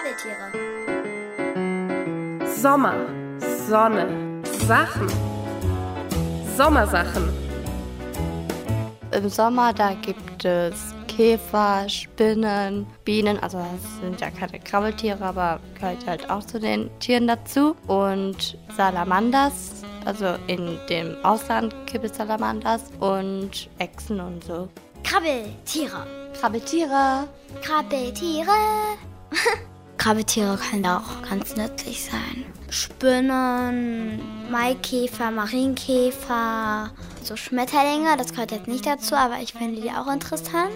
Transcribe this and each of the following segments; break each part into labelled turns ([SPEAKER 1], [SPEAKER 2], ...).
[SPEAKER 1] Krabbeltiere.
[SPEAKER 2] Sommer, Sonne, Sachen. Sommersachen.
[SPEAKER 3] Im Sommer, da gibt es Käfer, Spinnen, Bienen, also das sind ja keine Krabbeltiere, aber gehört halt auch zu den Tieren dazu. Und Salamanders, also in dem Ausland gibt es Salamanders und Echsen und so.
[SPEAKER 1] Krabbeltiere.
[SPEAKER 3] Krabbeltiere.
[SPEAKER 1] Krabbeltiere. Krabbeltiere können auch ganz nützlich sein. Spinnen, Maikäfer, Marienkäfer, so Schmetterlinge, das gehört jetzt nicht dazu, aber ich finde die auch interessant.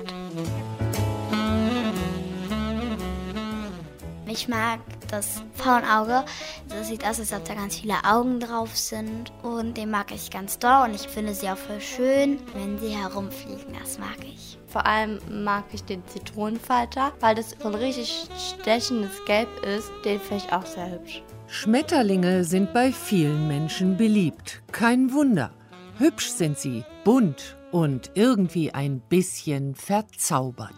[SPEAKER 1] Ich mag das Pfauenauge. Das sieht aus, als ob da ganz viele Augen drauf sind. Und den mag ich ganz doll und ich finde sie auch voll schön, wenn sie herumfliegen. Das mag ich.
[SPEAKER 3] Vor allem mag ich den Zitronenfalter, weil das so ein richtig stechendes Gelb ist. Den finde ich auch sehr hübsch.
[SPEAKER 4] Schmetterlinge sind bei vielen Menschen beliebt. Kein Wunder. Hübsch sind sie, bunt und irgendwie ein bisschen verzaubert.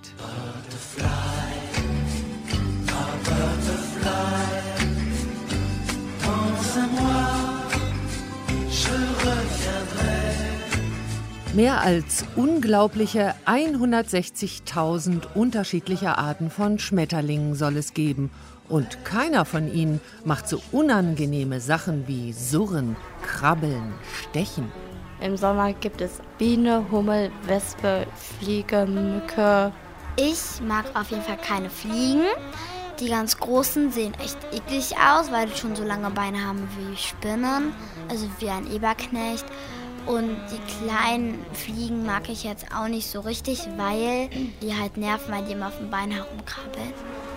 [SPEAKER 4] Mehr als unglaubliche 160.000 unterschiedliche Arten von Schmetterlingen soll es geben. Und keiner von ihnen macht so unangenehme Sachen wie Surren, Krabbeln, Stechen.
[SPEAKER 3] Im Sommer gibt es Biene, Hummel, Wespe, Fliege, Mücke.
[SPEAKER 1] Ich mag auf jeden Fall keine Fliegen. Die ganz großen sehen echt eklig aus, weil die schon so lange Beine haben wie Spinnen, also wie ein Eberknecht. Und die kleinen Fliegen mag ich jetzt auch nicht so richtig, weil die halt nerven, weil die immer auf dem Bein herumkrabbeln.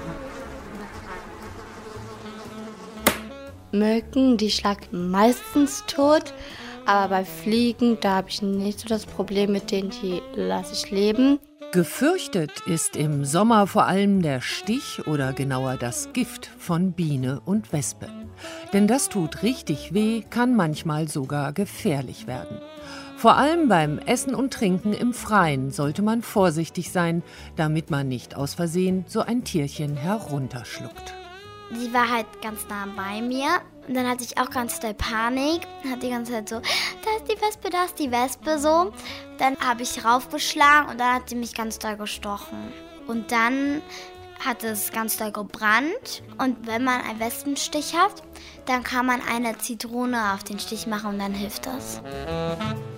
[SPEAKER 3] Mücken, die schlagen meistens tot, aber bei Fliegen, da habe ich nicht so das Problem mit denen, die lasse ich leben.
[SPEAKER 4] Gefürchtet ist im Sommer vor allem der Stich oder genauer das Gift von Biene und Wespe. Denn das tut richtig weh, kann manchmal sogar gefährlich werden. Vor allem beim Essen und Trinken im Freien sollte man vorsichtig sein, damit man nicht aus Versehen so ein Tierchen herunterschluckt.
[SPEAKER 1] Die war halt ganz nah bei mir und dann hatte ich auch ganz doll Panik. Hat die ganze Zeit so, da ist die Wespe so. Dann habe ich raufgeschlagen und dann hat sie mich ganz doll gestochen. Und dann hat es ganz doll gebrannt. Und wenn man einen Wespenstich hat, dann kann man eine Zitrone auf den Stich machen und dann hilft das.